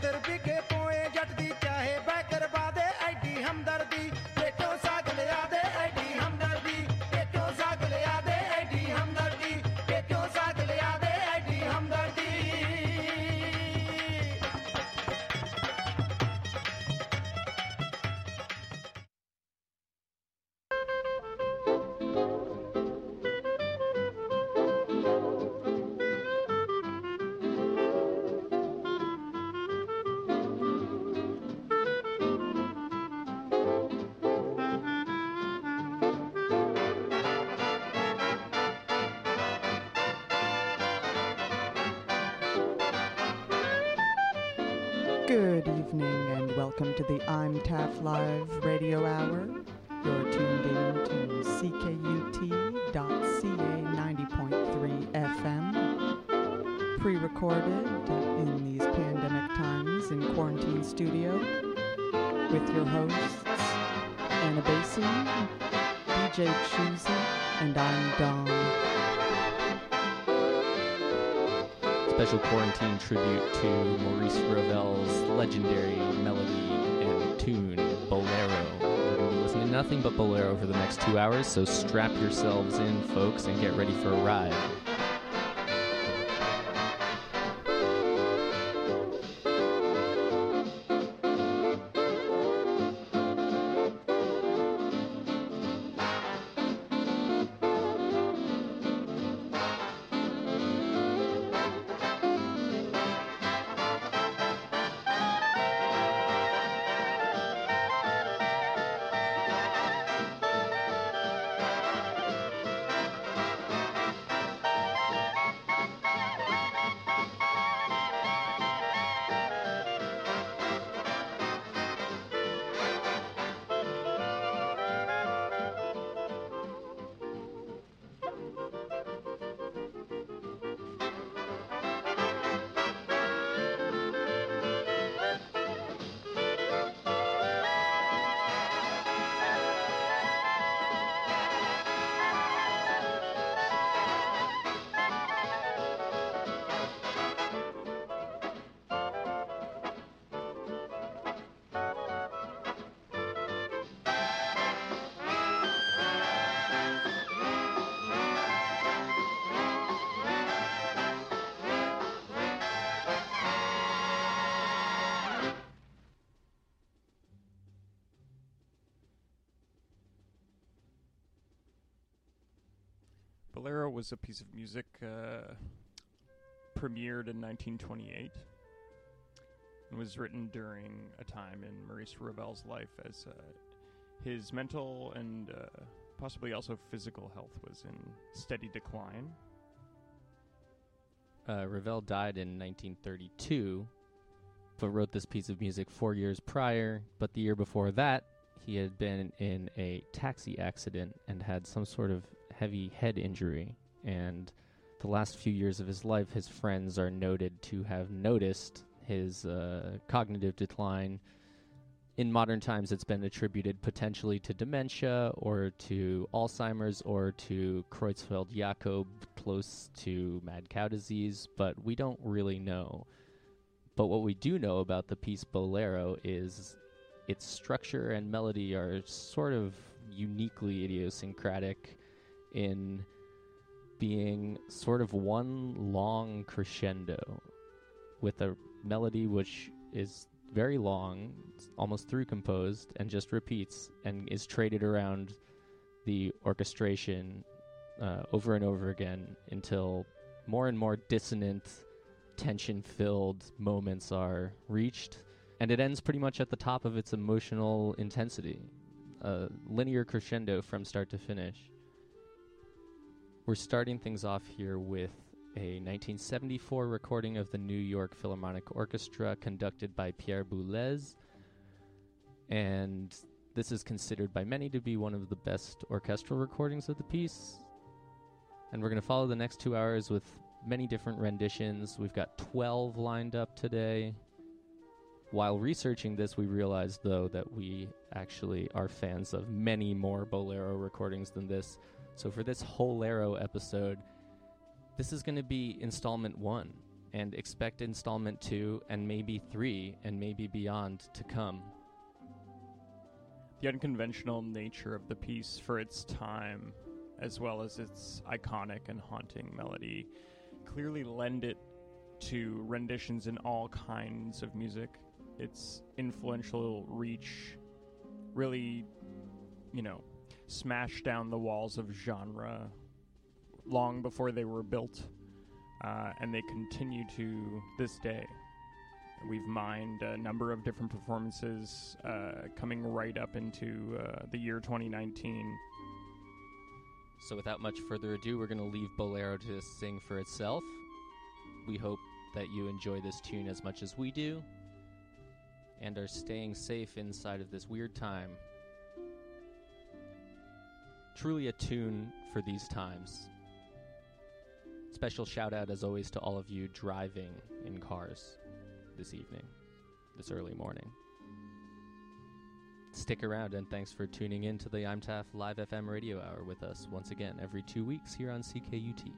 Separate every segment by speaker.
Speaker 1: 70 बिघे पोए जट दी चाहे बह करवा दे ऐडी हमदर्दी पेटों साग लिया दे ऐडी हमदर्दी पेटों साग लिया दे ऐडी हमदर्दी पेटों साग लिया दे ऐडी हमदर्दी
Speaker 2: Good evening and welcome to the I'm Taff Live radio hour. You're tuned in to CKUT.ca 90.3 FM. Pre-recorded in these pandemic times in Quarantine Studio with your hosts Anna Basie, DJ Choosy, and I'm Dawn.
Speaker 3: Special quarantine tribute to Maurice Ravel's legendary melody and tune, Bolero. We're going to be listening to nothing but Bolero for the next 2 hours, so strap yourselves in, folks, and get ready for a ride.
Speaker 4: Bolero was a piece of music premiered in 1928 and was written during a time in Maurice Ravel's life as his mental and possibly also physical health was in steady decline.
Speaker 3: Ravel died in 1932, but wrote this piece of music 4 years prior, but the year before that, he had been in a taxi accident and had some sort of heavy head injury, and the last few years of his life, his friends are noted to have noticed his cognitive decline. In modern times, it's been attributed potentially to dementia or to Alzheimer's or to Creutzfeldt-Jakob, close to mad cow disease, but we don't really know. But what we do know about the piece Bolero is its structure and melody are sort of uniquely idiosyncratic in being sort of one long crescendo with a melody which is very long, almost through composed, and just repeats and is traded around the orchestration over and over again until more and more dissonant, tension-filled moments are reached, and it ends pretty much at the top of its emotional intensity, a linear crescendo from start to finish. We're starting things off here with a 1974 recording of the New York Philharmonic Orchestra conducted by Pierre Boulez, and this is considered by many to be one of the best orchestral recordings of the piece. And we're going to follow the next 2 hours with many different renditions. We've got 12 lined up today. While researching this, we realized, though, that we actually are fans of many more Bolero recordings than this. So for this Holero episode, this is going to be installment 1. and expect installment 2 and maybe 3 and maybe beyond to come.
Speaker 4: The unconventional nature of the piece for its time, as well as its iconic and haunting melody, clearly lend it to renditions in all kinds of music. Its influential reach really, smashed down the walls of genre long before they were built, and they continue to this day. We've mined a number of different performances coming right up into the year 2019.
Speaker 3: So without much further ado, we're going to leave Bolero to sing for itself. We hope that you enjoy this tune as much as we do and are staying safe inside of this weird time. Truly a tune for these times. Special shout out as always to all of you driving in cars this evening, this early morning. Stick around, and thanks for tuning in to the IMTAF Live FM Radio Hour with us once again every 2 weeks here on CKUT.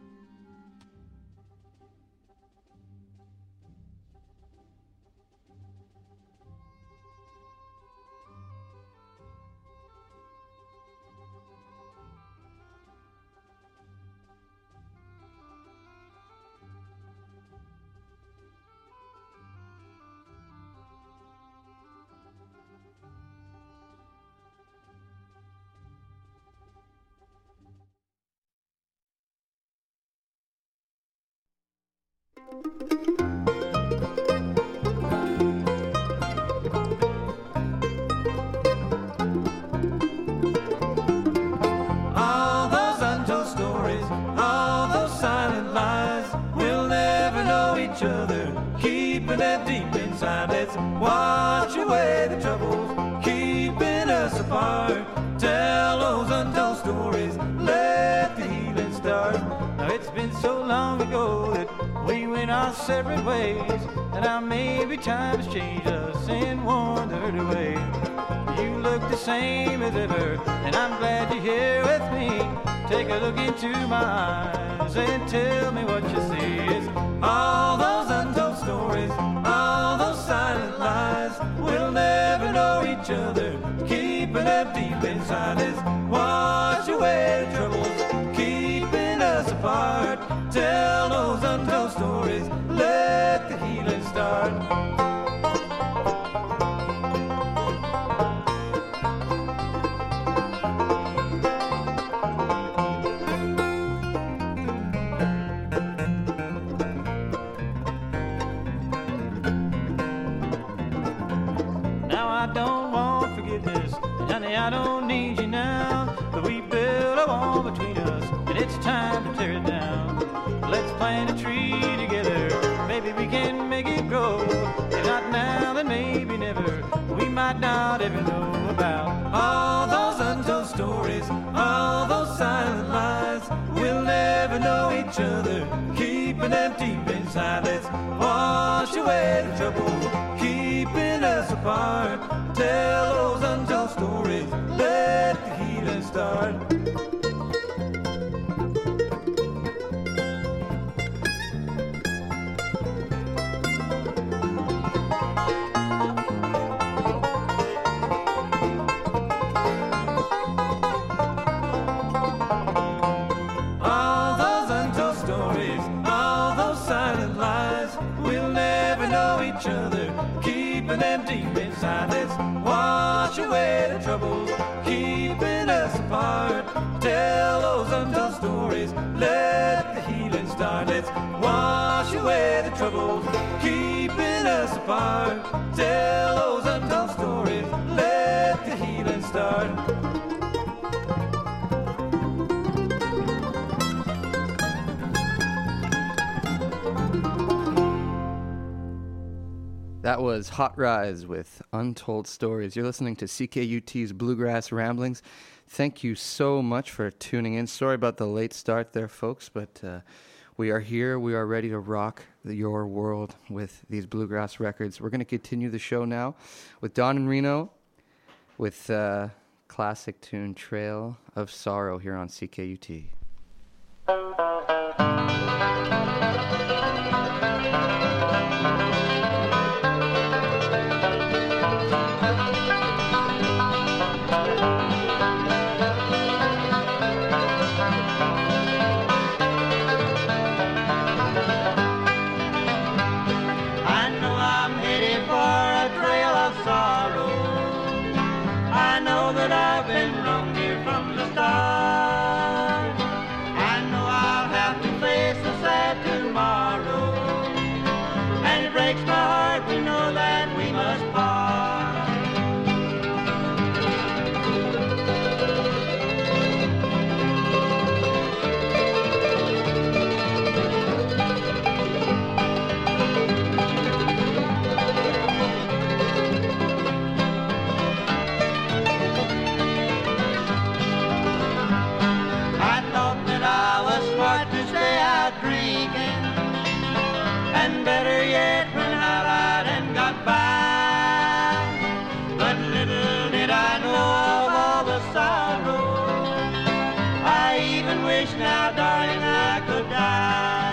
Speaker 1: All those untold stories, all those silent lies, we'll never know each other, keeping it deep inside. Let's wash away the troubles, keeping us apart. Tell those untold stories, let the healing start. Now it's been so long ago that we went our separate ways, and now maybe time has changed us in one dirty way. You look the same as ever, and I'm glad you're here with me. Take a look into my eyes and tell me what you see. It's all those untold stories, all those silent lies. We'll never know each other, keeping them deep inside. Let's wash away the troubles, keeping us apart. Tell those untold stories, let the healing start. I don't need you now, but we built a wall between us, and it's time to tear it down. Let's plant a tree together, maybe we can make it grow. If not now, then maybe never. We might not ever know about all those untold stories, all those silent lies. We'll never know each other, keeping them deep inside. Let's wash away the troubles, keeping us apart. Tell those untold stories, let the healing start. All those untold stories, all those silent lies. We'll never know each other, keeping them deep inside. Let's wash away the troubles, keeping us apart. Tell those untold stories, let the healing start. Let's wash away the troubles, keeping us apart. Tell those untold stories, let the healing start.
Speaker 5: That was Hot Rise with Untold Stories. You're listening to CKUT's Bluegrass Ramblings. Thank you so much for tuning in. Sorry about the late start there, folks, but we are here. We are ready to rock your world with these bluegrass records. We're going to continue the show now with Don and Reno with classic tune Trail of Sorrow here on CKUT.
Speaker 6: sorrow. I know that I've been wrong here from the start. I know I'll have to face a sad tomorrow, and it breaks my heart to know that we must part. And better yet, went out right and got by. But little did I know of all the sorrow. I even wish now, darling, I could die.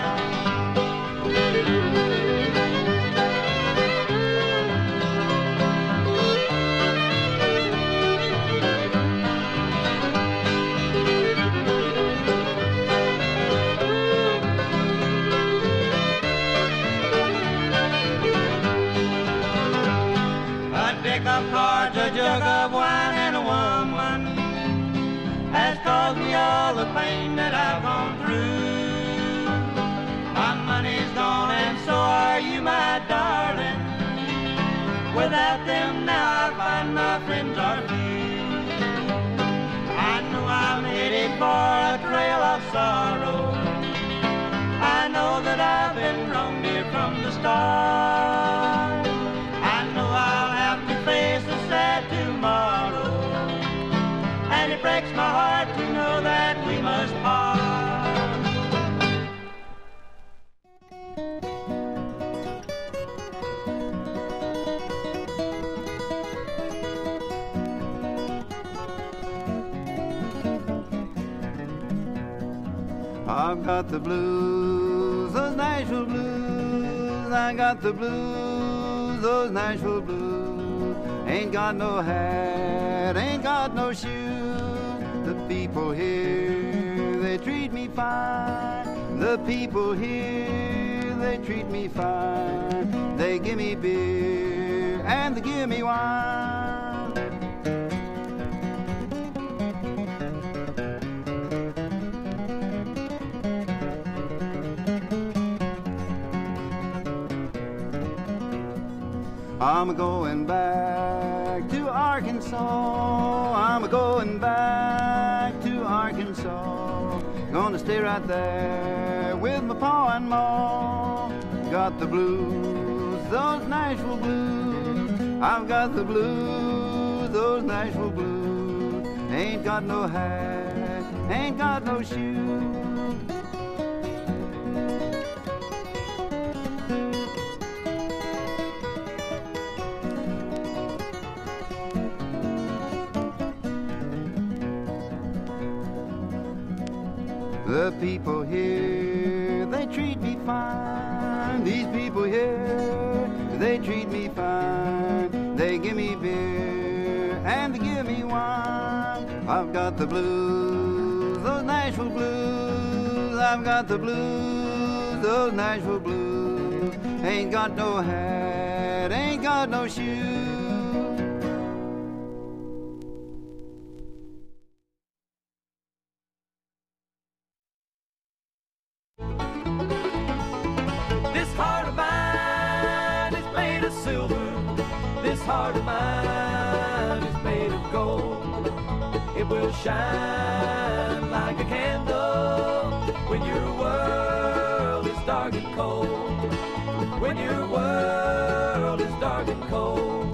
Speaker 6: Of cards, a jug of wine, and a woman has caused me all the pain that I've gone through. My money's gone and so are you, my darling. Without them now I find my friends are few. I know I'm headed for a trail of sorrow. I know that I've been wrong dear from the start. I know I'll have to face a sad tomorrow, and it breaks my heart to know that we must part. I've got the blues, those Nashville blues. I got the blues, those Nashville blues. Ain't got no hat, ain't got no shoes. The people here, they treat me fine. The people here, they treat me fine. They give me beer and they give me wine. I'm going back to Arkansas. I'm going back to Arkansas. Gonna stay right there with my pa and ma. Got the blues, those Nashville blues. I've got the blues, those Nashville blues. Ain't got no hat, ain't got no shoes. The people here, they treat me fine. These people here, they treat me fine. They give me beer and they give me wine. I've got the blues, those Nashville blues. I've got the blues, those Nashville blues. Ain't got no hat, ain't got no shoes.
Speaker 1: Heart of mine is made of gold. It will shine like a candle when your world is dark and cold. When your world is dark and cold.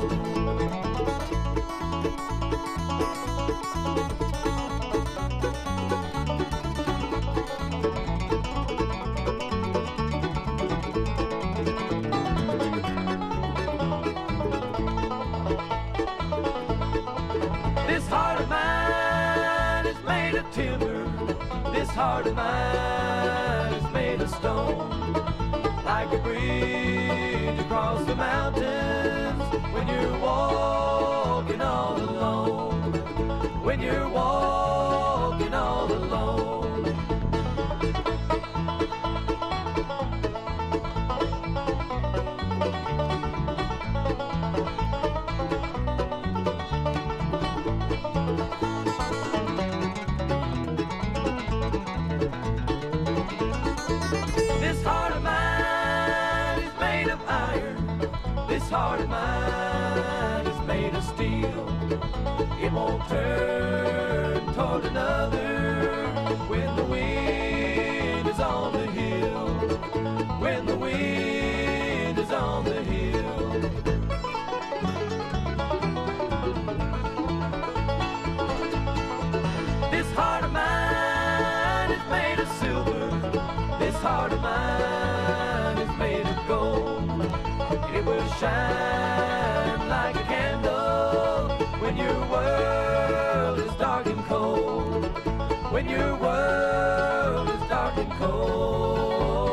Speaker 1: This heart of mine is made of stone, like a bridge across the mountains. When you're walking all alone, when you're walking all alone. heart of mine is made of steel. It won't turn toward another when the wind is on the hill. When the wind is on the hill. This heart of mine is made of silver. This heart of mine is made of gold. It will shine like a candle when your world is dark and cold. When your world is dark and cold.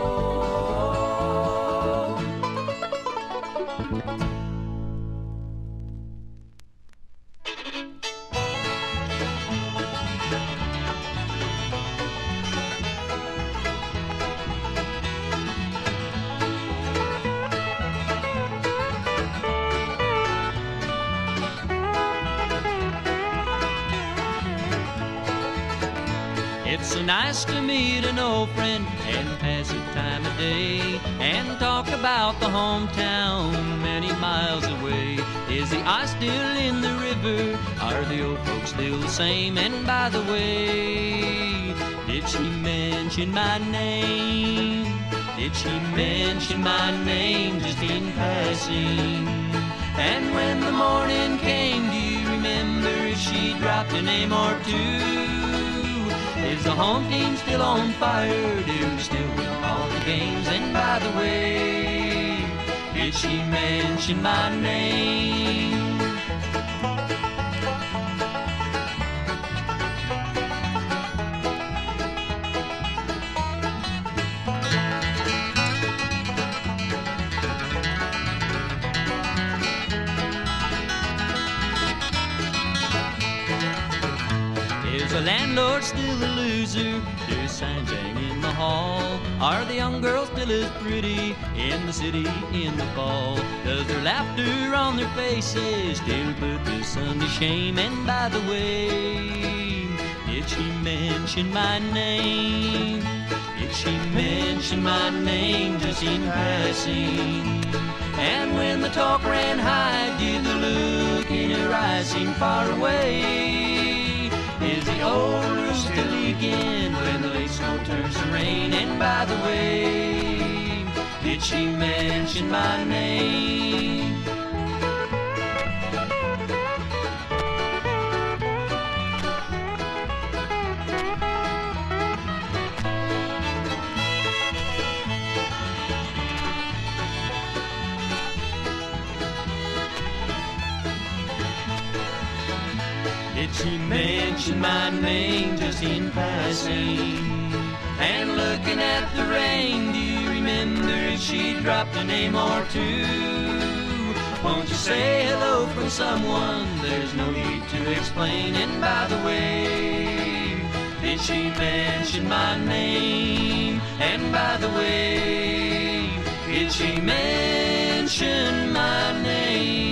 Speaker 7: It's so nice to meet an old friend and pass the time of day and talk about the hometown many miles away. Is the ice still in the river? Are the old folks still the same? And by the way, did she mention my name? Did she mention my name just in passing? And when the morning came, do you remember if she dropped a name or two? Is the home team still on fire? Do we still win all the games? And by the way, did she mention my name? Is the landlord still a loser? Do signs hang in the hall? Are the young girls still as pretty in the city in the fall? Does their laughter on their faces still put the sun to shame? And by the way, did she mention my name? Did she mention my name just in passing? And when the talk ran high, did the look in her eyes seem far away? Is the old roof still leaking when the late snow turns to rain? And by the way, did she mention my name? Did she mention my name just in passing? And looking at the rain, do you remember if she dropped a name or two? Won't you say hello from someone? There's no need to explain. And by the way, did she mention my name? And by the way, did she mention my name?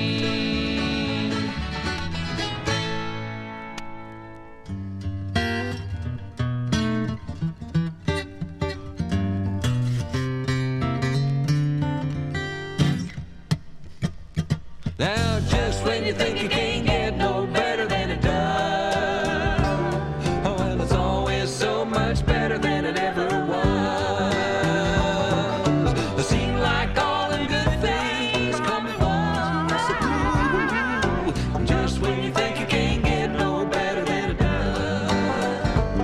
Speaker 1: Now just when you think you can't get no better than it does, oh well, it's always so much better than it ever was. It seemed like all the good things come at once. Just when you think you can't get no better than it does.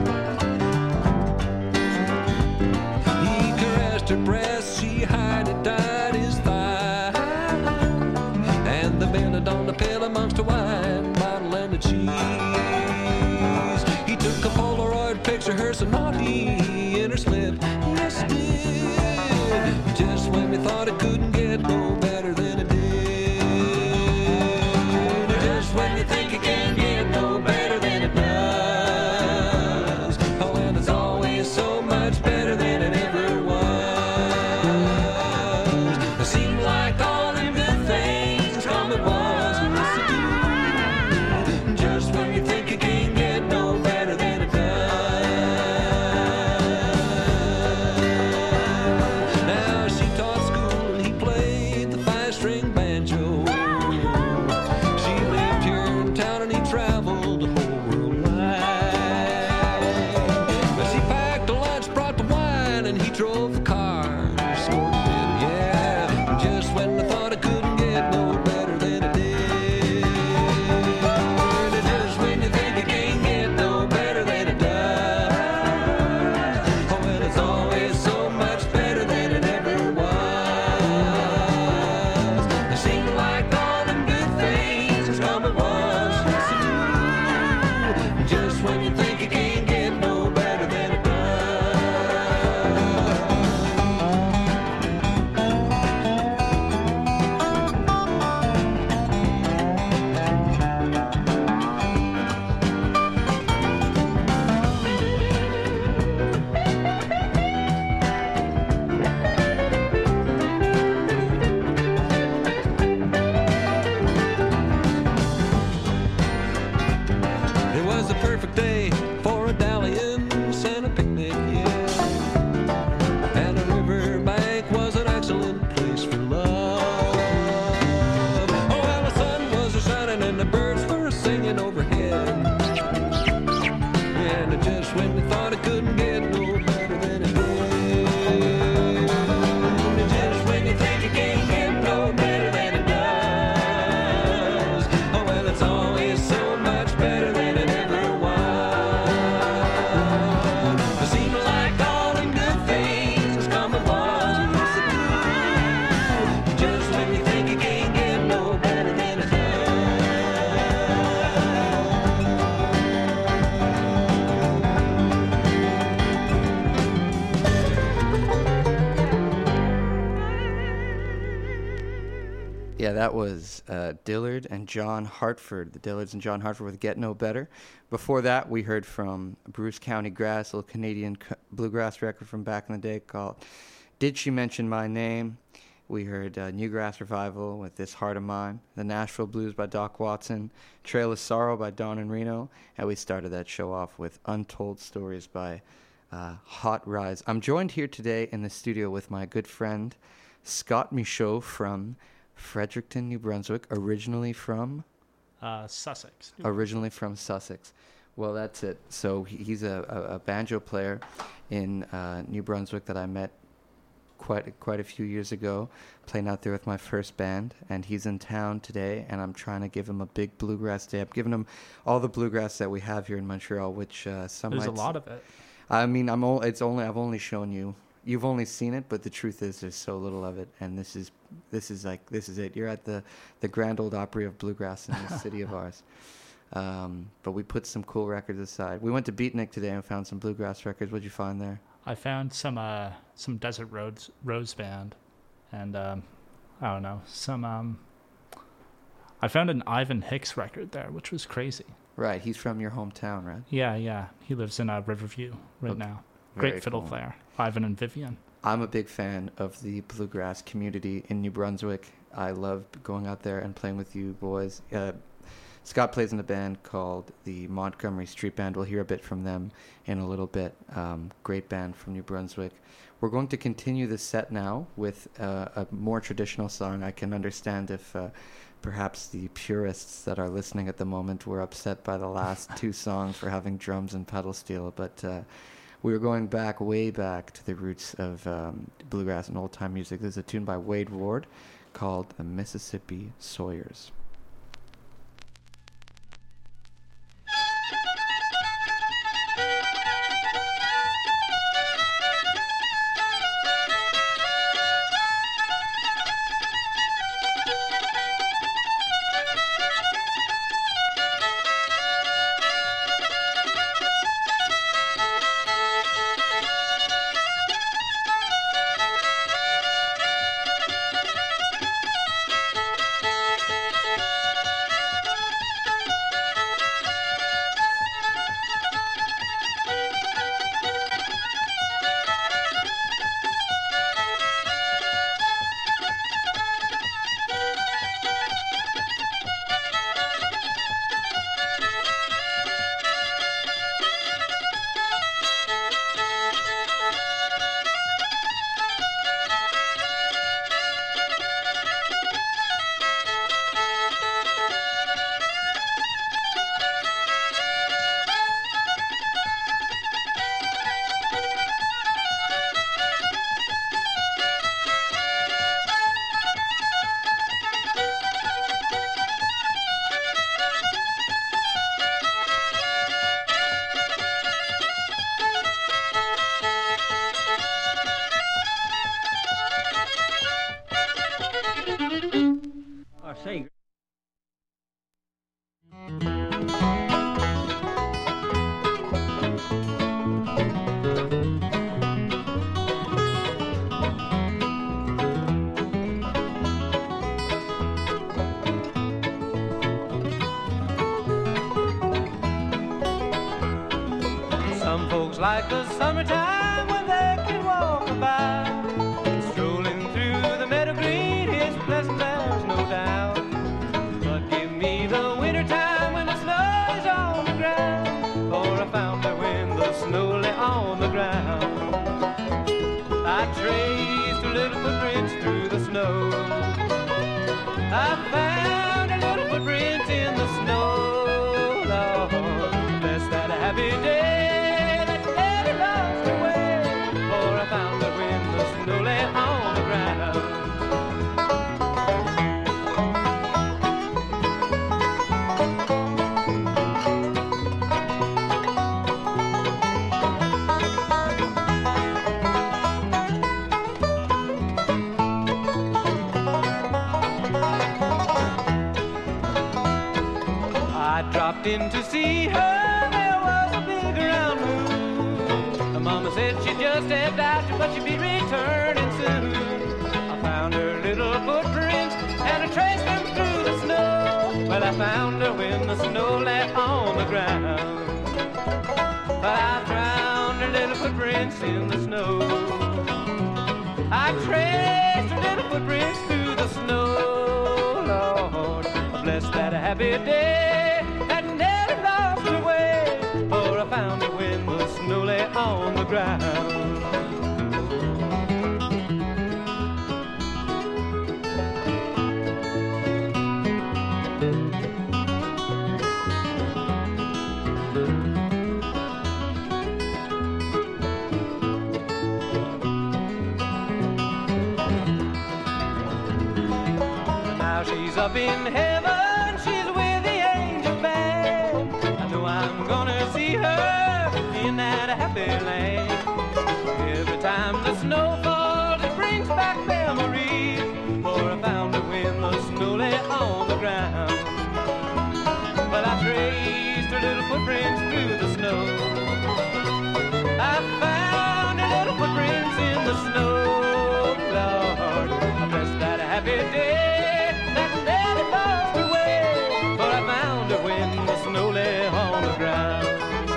Speaker 1: He caressed her breast, she hid it, dyed his thigh. The bended on the pillow amongst the wild
Speaker 5: Yeah, that was Dillard and John Hartford. The Dillards and John Hartford with Get No Better. Before that, we heard from Bruce County Grass, a little Canadian bluegrass record from back in the day called Did She Mention My Name? We heard Newgrass Revival with This Heart of Mine, the Nashville Blues by Doc Watson, Trail of Sorrow by Don and Reno, and we started that show off with Untold Stories by Hot Rise. I'm joined here today in the studio with my good friend Scott Michaud from Fredericton, New Brunswick, originally from
Speaker 8: Sussex.
Speaker 5: Originally from Sussex. Well, that's it. So he's a banjo player in New Brunswick that I met quite a few years ago, playing out there with my first band, and he's in town today, and I'm trying to give him a big bluegrass day. I'm giving him all the bluegrass that we have here in Montreal, which some
Speaker 8: There's
Speaker 5: might
Speaker 8: a lot of it.
Speaker 5: I mean, I've only shown you. You've only seen it, but the truth is, there's so little of it, and this is it. You're at the Grand Old Opry of bluegrass in this city of ours. But we put some cool records aside. We went to Beatnik today and found some bluegrass records. What'd you find there?
Speaker 8: I found some Desert Rose Band, and I don't know, I found an Ivan Hicks record there, which was crazy.
Speaker 5: Right, he's from your hometown, right?
Speaker 8: Yeah. He lives in Riverview right now. Great fiddle player, Ivan and Vivian.
Speaker 5: I'm a big fan of the bluegrass community in New Brunswick. I love going out there and playing with you boys. Scott plays in a band called the Montgomery Street Band. We'll hear a bit from them in a little bit. Great band from New Brunswick. We're going to continue the set now with a more traditional song. I can understand if perhaps the purists that are listening at the moment were upset by the last two songs for having drums and pedal steel, but we were going way back to the roots of bluegrass and old-time music. This is a tune by Wade Ward called The Mississippi Sawyers.
Speaker 6: Some folks like the summertime when they can walk by, strolling through the meadow green is pleasant, there's no doubt. But give me the wintertime when the snow is on the ground, for I found her when the snow lay on the ground. I traced her little footprints through the snow. I found her little footprints in the snow, Lord, bless that happy day. Found her when the snow lay on the ground. I dropped in to see her, there was a big round moon. The mama said she just stepped out, but she'd be returning soon. I found her little footprints and I traced them through the snow. Well, I found her when the snow lay on the ground. But I found her little footprints in the snow. I traced her little footprints through the snow, Lord. Bless that happy day that never lost her way. For I found her when the snow lay on the ground. She's up in heaven, she's with the angel band. I know I'm gonna see her in that happy land. Every time the snow falls, it brings back memories. For I found her when the snow lay on the ground. But I traced her little footprints through the snow. I found her little footprints in the snow, Lord. I bless that happy day. When the snow lay on the ground.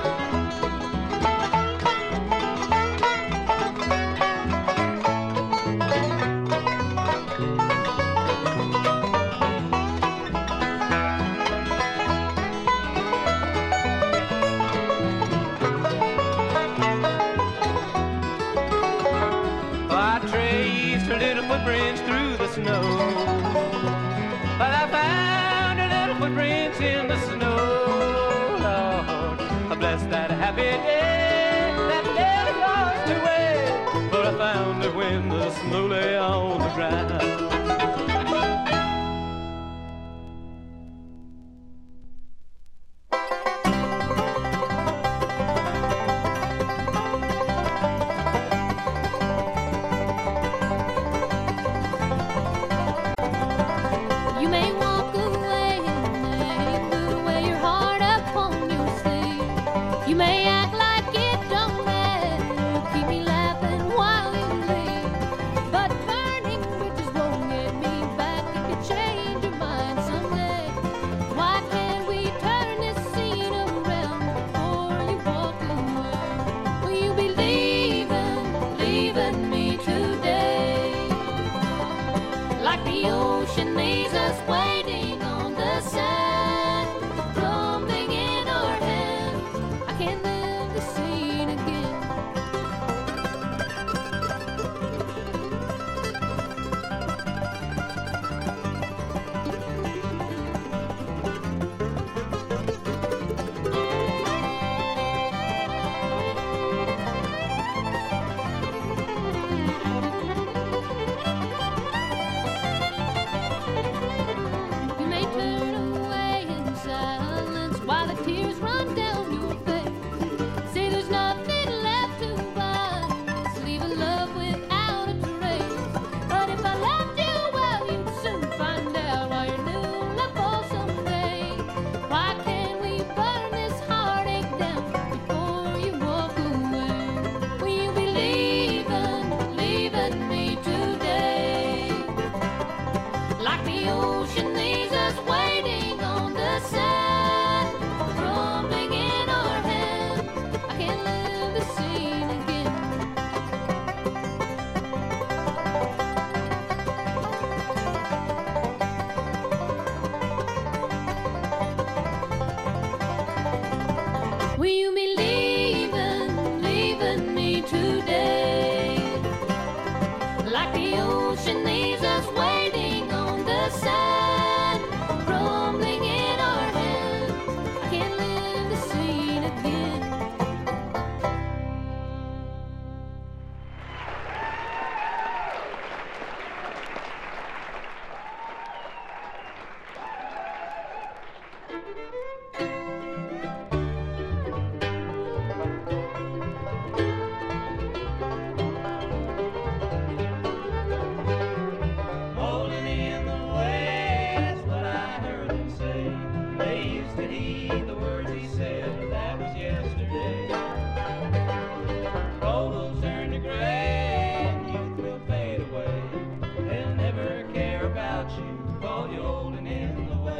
Speaker 6: I traced her little footprints through the snow. But I found her little footprints in the snow, Lord. I bless that happy day that never lost her way. For I found her when the snow lay on the ground.
Speaker 9: Like the ocean leaves us waiting on the sand.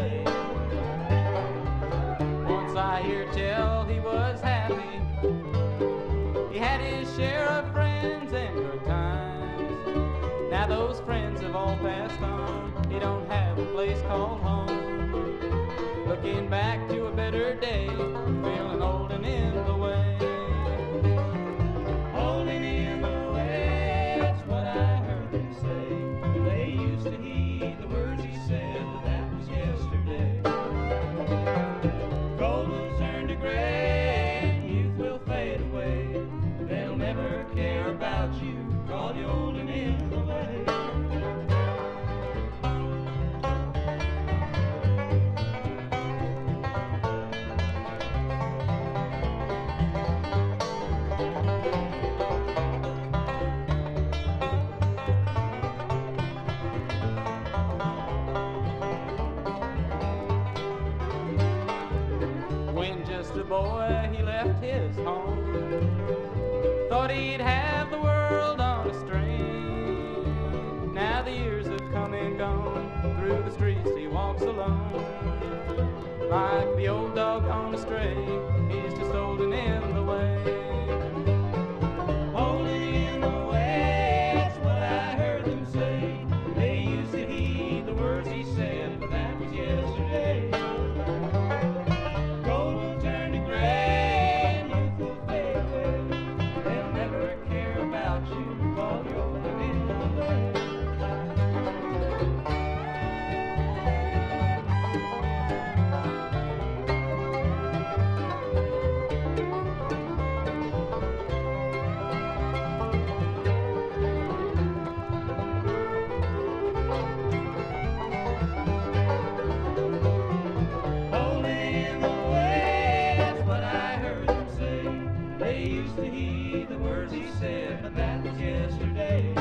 Speaker 9: yesterday. Once I hear tell he was happy. He had his share of friends and good times. Now those friends have all passed on. He don't have a place called home. Looking back to a better day, feeling old and in the way. Old and in the way, that's what I heard them say. They used to heed the words he said, but that was yesterday. Gold will turn to gray, and youth will fade away. They'll never care about you, call you old and in the way. When just a boy he left his home, thought he'd have the world on a string. Now the years have come and gone, through the streets he walks alone. Like the old dog on a stray, he's just old and in the way. Old and in the way, that's what I heard them say. They used to heed the words he said, but that was yesterday. Gold will turn to gray, and youth will fade away. They'll never care about you, call you old and in the way. Old and in the way, that's what I heard them say. They used to heed the words he said, but that was yesterday.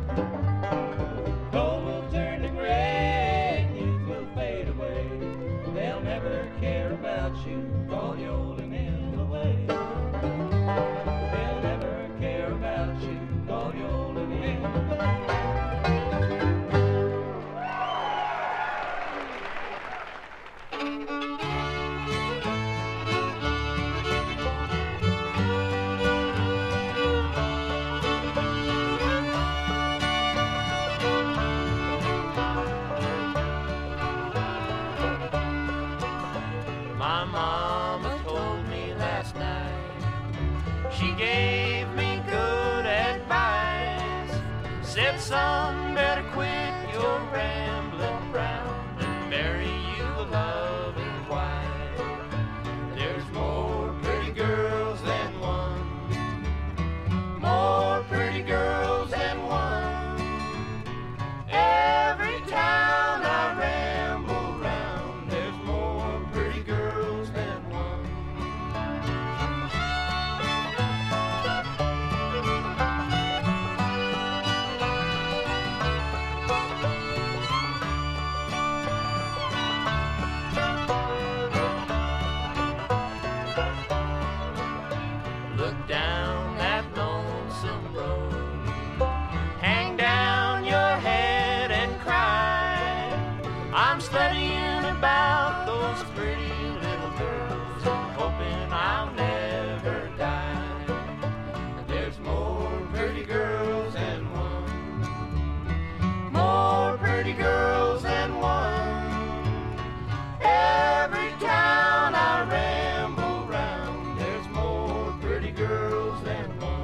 Speaker 9: Gold will turn to gray, and youth will fade away. They'll never care about you, call you old and in the way. They'll never care about you, call you old and in the way.
Speaker 6: My mama told me last night, she gave me good advice. Said, son, better quit your rambling round and marry you a loving wife. There's more pretty girls than one, more pretty girls than one. Every town I ramble round, there's more pretty girls than one. Look down that lonesome road, hang down your head and cry. I'm studying about those pretty little girls, hoping I'll never die. There's more pretty girls than one, more pretty girls than one. Every town I ramble round, there's more pretty girls than one.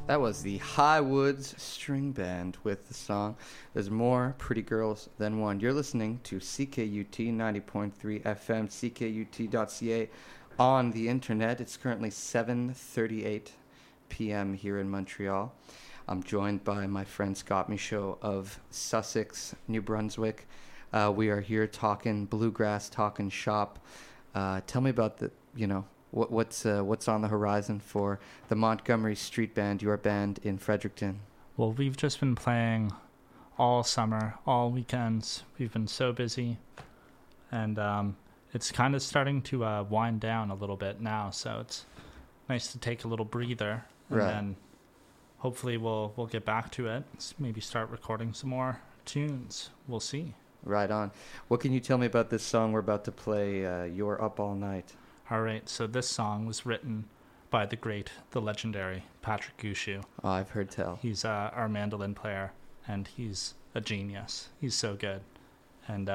Speaker 5: That was the Highwoods String Band with the song There's More Pretty Girls Than One. You're listening to CKUT 90.3 FM, ckut.ca on the internet. It's currently 7:38 p.m. here in Montreal. I'm joined by my friend Scott Michaud of Sussex, New Brunswick. We are here talking bluegrass, talking shop. Tell me about the, what's on the horizon for the Montgomery Street Band, your band in Fredericton?
Speaker 8: Well, we've just been playing all summer, all weekends. We've been so busy, and it's kind of starting to wind down a little bit now, so it's nice to take a little breather, and then hopefully we'll get back to it, maybe start recording some more tunes. We'll see.
Speaker 5: Right on. What can you tell me about this song we're about to play, You're Up All Night?
Speaker 8: All right, so this song was written by the legendary Patrick Gushue.
Speaker 5: Oh, I've heard tell.
Speaker 8: He's our mandolin player, and he's a genius. He's so good. And,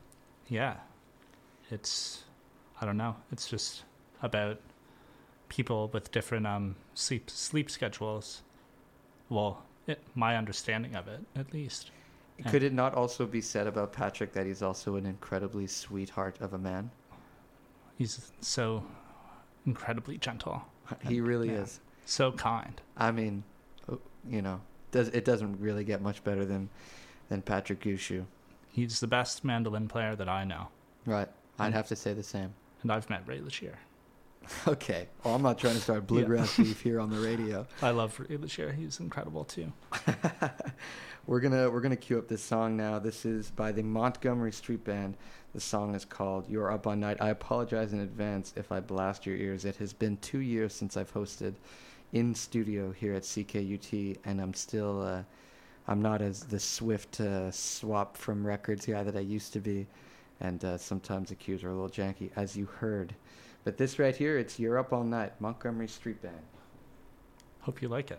Speaker 8: it's, I don't know, it's just about people with different sleep schedules. Well, my understanding of it, at least.
Speaker 5: Could it not also be said about Patrick that he's also an incredibly sweetheart of a man?
Speaker 8: He's so incredibly gentle.
Speaker 5: He really is.
Speaker 8: So kind.
Speaker 5: I mean, it doesn't really get much better than Patrick Gushue.
Speaker 8: He's the best mandolin player that I know.
Speaker 5: Right. I'd have to say the same.
Speaker 8: And I've met Ray Lucier.
Speaker 5: Okay. Well, I'm not trying to start bluegrass beef here on the radio.
Speaker 8: I love Ray Lucier. He's incredible too.
Speaker 5: We're gonna cue up this song now. This is by the Montgomery Street Band. The song is called You're Up All Night. I apologize in advance if I blast your ears. It has been 2 years since I've hosted in studio here at CKUT, and I'm still I'm not as the swift swap from records guy that I used to be, and sometimes the cues are a little janky, as you heard. But this right here, it's You're Up All Night, Montgomery Street Band.
Speaker 8: Hope you like it.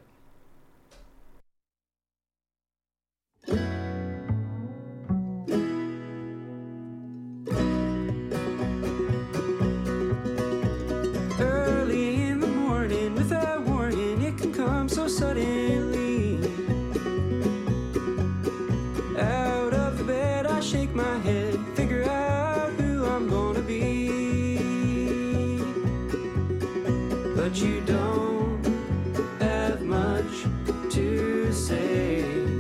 Speaker 10: Early in the morning, without warning, it can come so suddenly. Out of the bed, I shake my head, figure out who I'm gonna be. But you don't have much to say.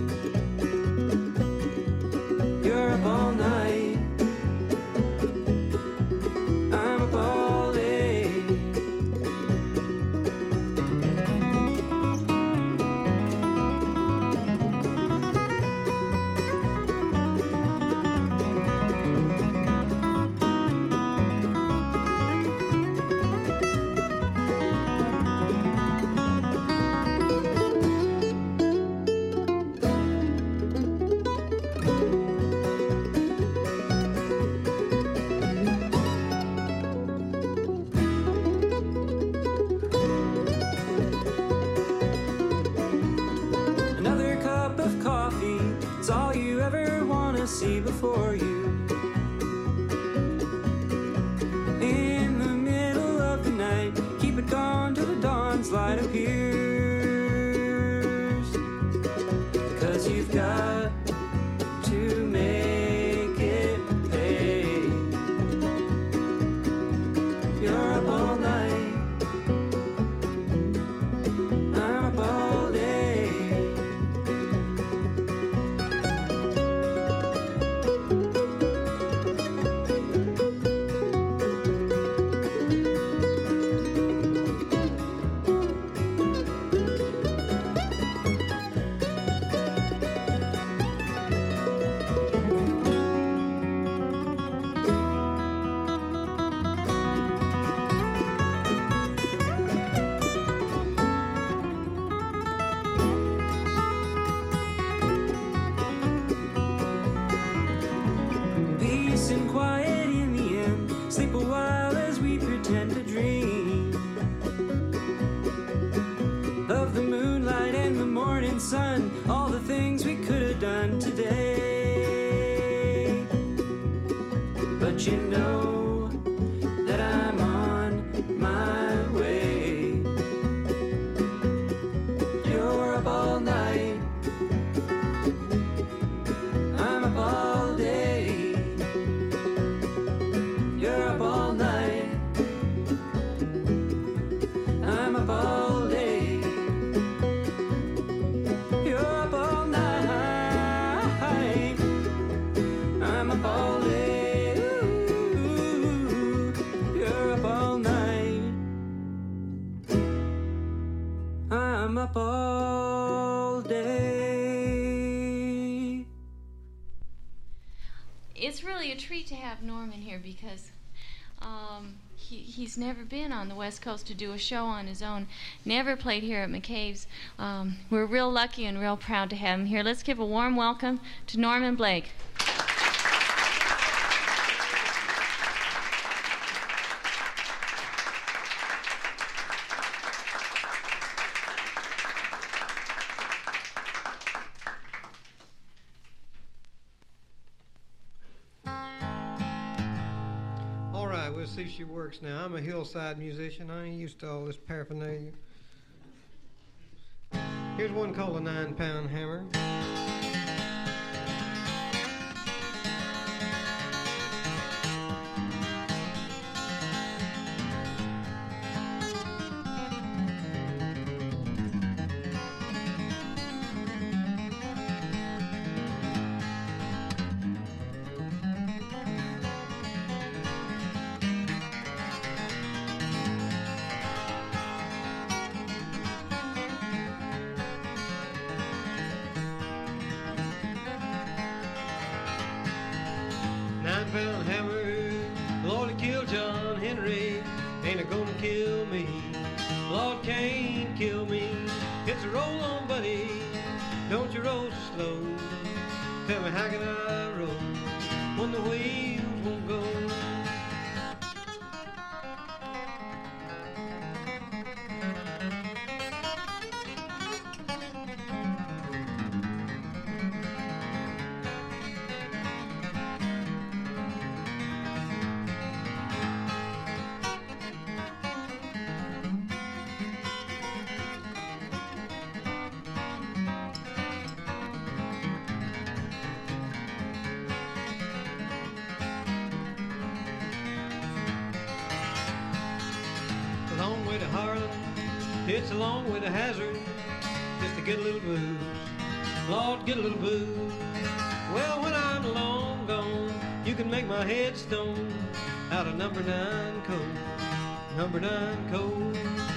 Speaker 10: You're up all night, I'm up all day. Another cup of coffee, it's all you ever want to see before you. In the middle of the night, keep it gone till the dawn's light appears. 'Cause you've got to make it pay. You're up all night, I'm up all day. Peace and quiet in the end. Sleep a while as we pretend to dream of the moonlight and the morning sun, all the things we could have done today. But you know that I'm on my way. You're I'm up all day.
Speaker 11: It's really a treat to have Norman here because he's never been on the West Coast to do a show on his own, never played here at McCabe's. We're real lucky and real proud to have him here. Let's give a warm welcome to Norman Blake.
Speaker 12: We'll see if she works now. I'm a hillside musician. I ain't used to all this paraphernalia. Here's one called a 9-pound hammer. Nine-pound hammer, Lord, it killed John Henry, ain't it gonna kill me? Lord, can't kill me. It's a roll on, buddy, don't you roll so slow. Tell me, how can I roll when the wheels won't go? It's a long way to hazard, just to get a little booze. Lord, get a little booze. Well, when I'm long gone, you can make my head stone out of number 9 coal. Number 9 coal.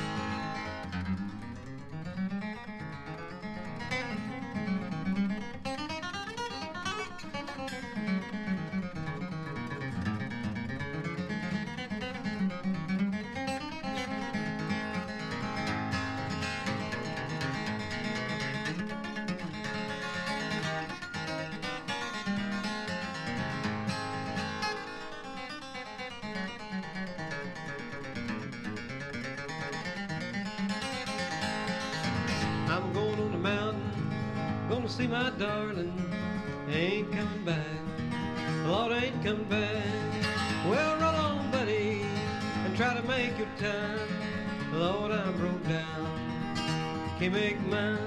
Speaker 12: I'm going on the mountain, gonna see my darling, ain't coming back, Lord, ain't coming back. Well, roll on, buddy, and try to make your time. Lord, I'm broke down, can't make mine.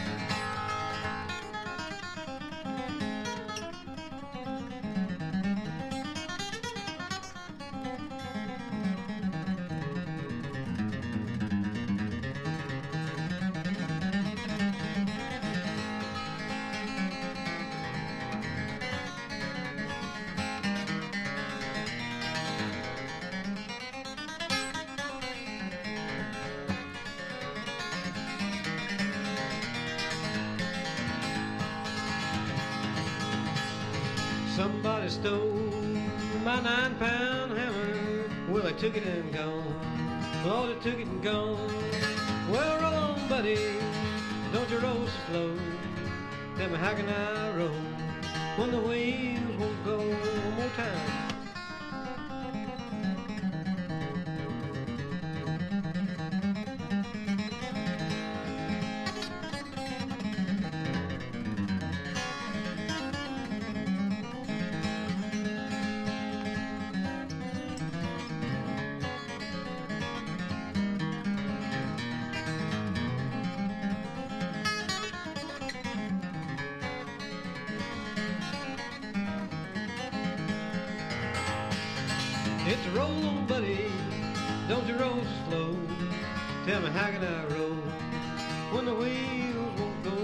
Speaker 12: Somebody stole my 9-pound hammer. Well, they took it and gone. Lord, they took it and gone. Well, roll on, buddy, don't you roll so slow. Tell me, how can I roll when the wheels won't go? One more time. It's a roll on, buddy, don't you roll so slow. Tell me, how can I roll when the wheels won't go?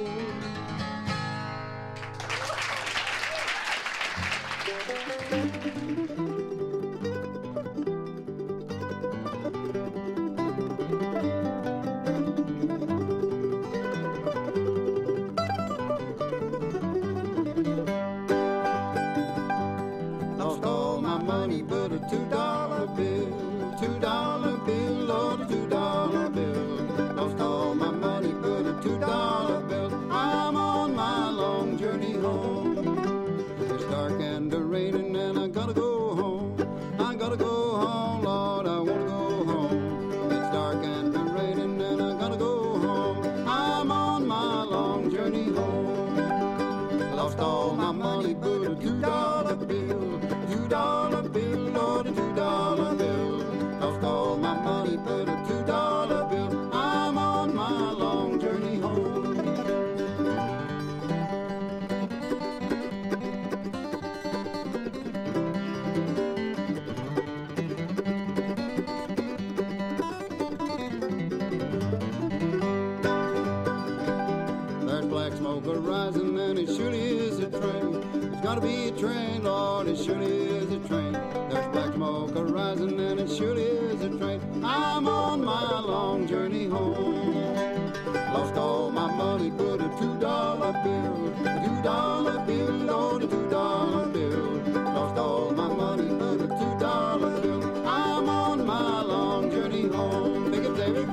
Speaker 13: gotta be a train, Lord, it surely is a train. There's black smoke arising and it surely is a train. I'm on my long journey home. Lost all my money but a $2 bill. A $2 bill, Lord, a $2 bill. Lost all my money but a $2 bill. I'm on my long journey home. Pick up, David.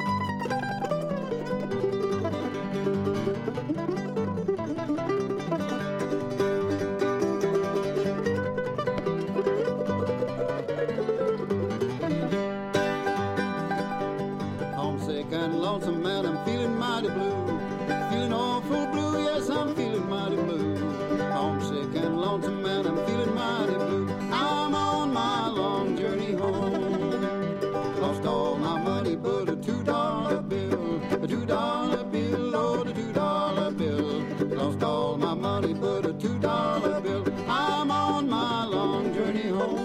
Speaker 13: Homesick and lonesome, man, I'm feeling mighty blue. Feeling awful blue, yes, I'm feeling mighty blue. Homesick and lonesome, man, I'm feeling mighty blue. I'm on my long journey home. Lost all my money but a $2 bill. A $2 bill, Lord, a $2 bill. Lost all my money but a $2 bill. I'm on my long journey home.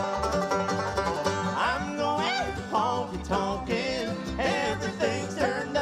Speaker 6: Honky tonkin', everything's turned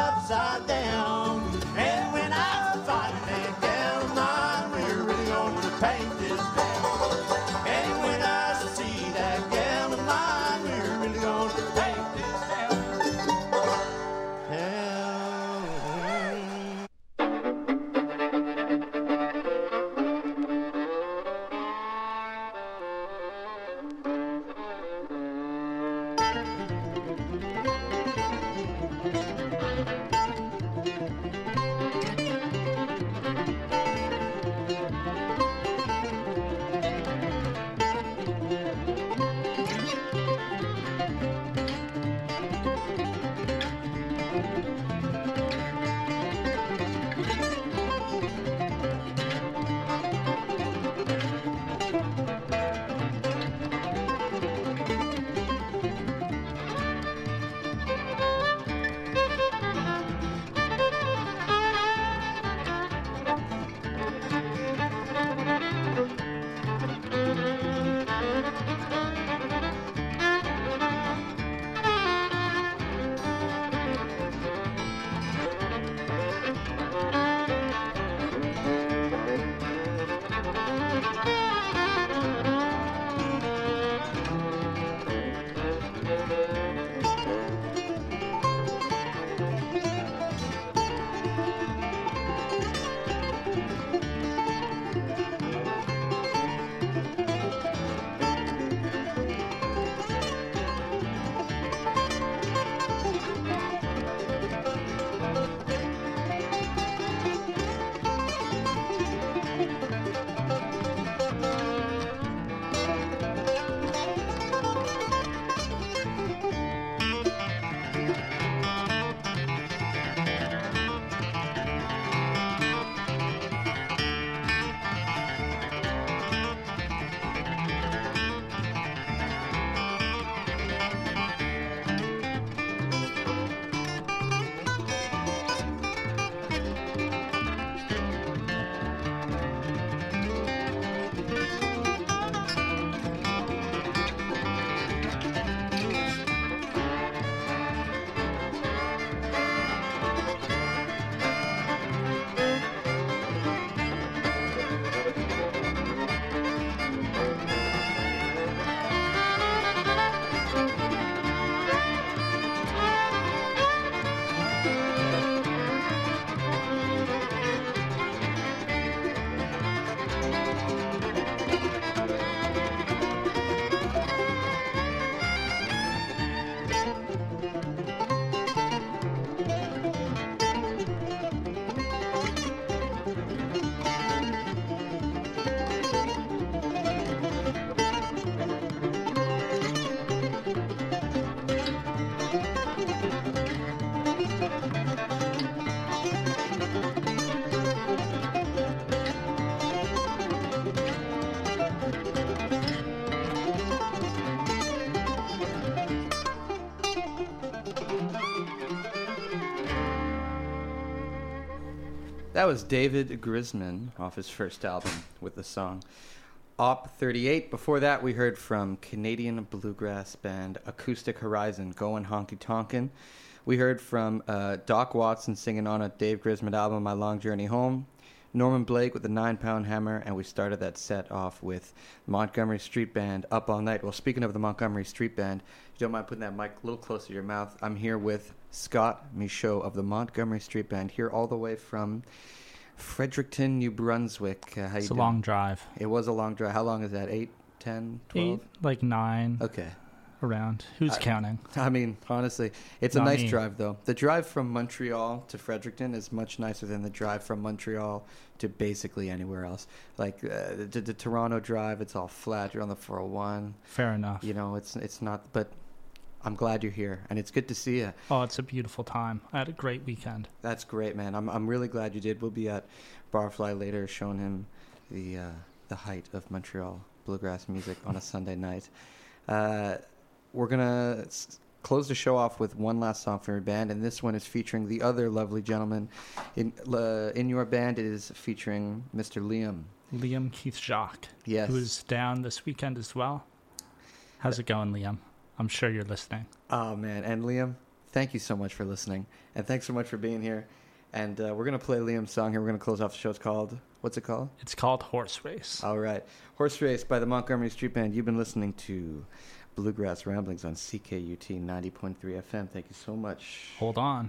Speaker 5: That was David Grisman off his first album with the song Op 38. Before that, we heard from Canadian bluegrass band Acoustic Horizon, Goin' Honky Tonkin'. We heard from Doc Watson singing on a Dave Grisman album, My Long Journey Home. Norman Blake with the 9-Pound Hammer, and we started that set off with Montgomery Street Band, Up All Night. Well, speaking of the Montgomery Street Band, if you don't mind putting that mic a little closer to your mouth, I'm here with Scott Michaud of the Montgomery Street Band, here all the way from Fredericton, New Brunswick. How you doing?
Speaker 8: It's a long drive.
Speaker 5: It was a long drive. How long is that? 8, 10, 12?
Speaker 8: 8, like 9.
Speaker 5: Okay.
Speaker 8: Around. Who's counting?
Speaker 5: I mean, honestly, it's
Speaker 8: Not
Speaker 5: a nice
Speaker 8: me.
Speaker 5: drive, though. The drive from Montreal to Fredericton is much nicer than the drive from Montreal to basically anywhere else. Like the Toronto drive, it's all flat. You're on the 401.
Speaker 8: Fair enough.
Speaker 5: You know, it's not. But I'm glad you're here, and it's good to see you.
Speaker 8: Oh, it's a beautiful time. I had a great weekend.
Speaker 5: That's great, man. I'm really glad you did. We'll be at Barfly later, showing him the height of Montreal bluegrass music on a Sunday night. We're going to close the show off with one last song from your band, and this one is featuring the other lovely gentleman in your band. It is featuring Mr.
Speaker 8: Liam Keith Jacques.
Speaker 5: Yes.
Speaker 8: Who's down this weekend as well. How's it going, Liam? I'm sure you're listening.
Speaker 5: Oh, man. And Liam, thank you so much for listening, and thanks so much for being here. And we're going to play Liam's song here. We're going to close off the show. It's called, what's it called?
Speaker 8: It's called Horse Race.
Speaker 5: All right. Horse Race by the Montgomery Street Band. You've been listening to Bluegrass Ramblings on CKUT 90.3 FM. Thank you so much.
Speaker 8: Hold on.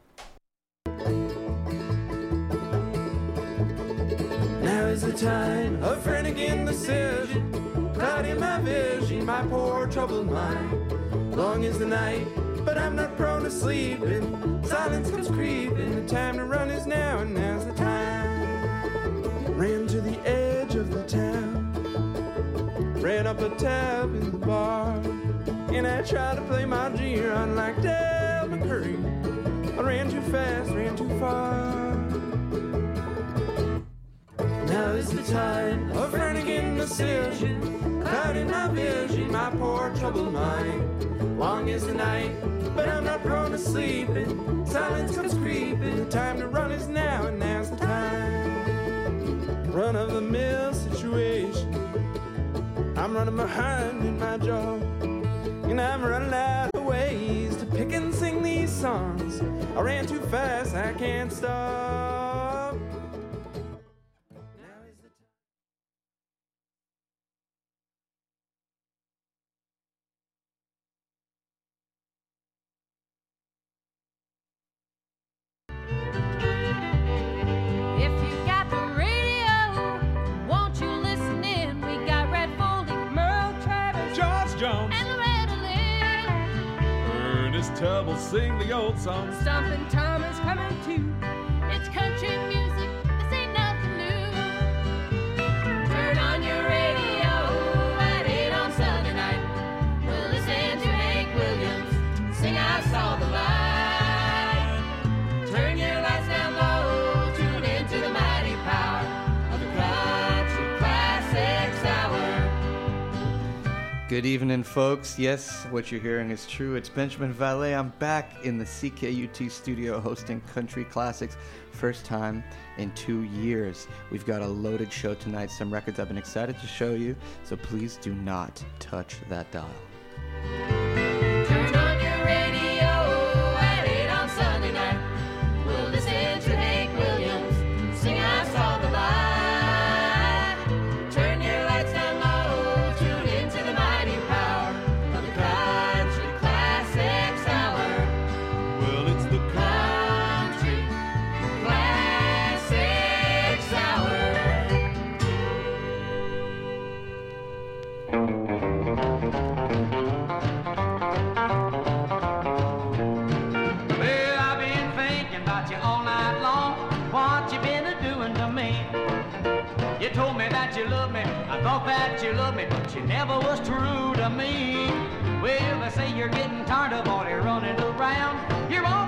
Speaker 10: Now is the time of renegade decision, clouding my vision, my poor troubled mind. Long is the night, but I'm not prone to sleeping. Silence comes creeping, the time to run is now, and now's the time. Ran to the edge of the town, ran up a tab in the bar, and I tried to play my G-Run like Del McCurry. I ran too fast, ran too far. Now is the time of renegade decision, clouding my vision, my poor troubled mind. Long is the night, but I'm not prone to sleeping. Silence comes creeping, the time to run is now, and now's the time. Run of the mill situation, I'm running behind in my job, and I'm running out of ways to pick and sing these songs. I ran too fast, I can't stop. Now is the time.
Speaker 14: If you got the radio, won't you listen in? We got Red Foley, Merle Travis,
Speaker 15: George Jones,
Speaker 14: and Loretta Lynn.
Speaker 15: Ernest Tubb will sing the old songs.
Speaker 14: Stumpin' Tom is coming too. It's country music, this ain't nothing new. Turn on your radio at 8 on Sunday night. We'll listen to Hank Williams sing I Saw the Light. Turn your lights down low, tune into the mighty power of the Country Classics Hour.
Speaker 5: Good evening, folks. Yes, what you're hearing is true. It's Benjamin Valet. I'm back in the CKUT studio hosting Country Classics. First time in 2 years. We've got a loaded show tonight, some records I've been excited to show you, so please do not touch that dial.
Speaker 14: Turn on your radio at 8 on Sunday night. We'll listen to Hank Williams sing I Saw the Light. Turn your lights down low, tune into the mighty power of the Country Classics Hour.
Speaker 15: Well, it's the
Speaker 14: Country Classics Hour.
Speaker 6: Well, I've been thinking about you all night long. What you been a-doing to me? You told me that you loved me. I thought that you loved me, but you never was true to me. Well, they say you're getting tired of all your running around. You're on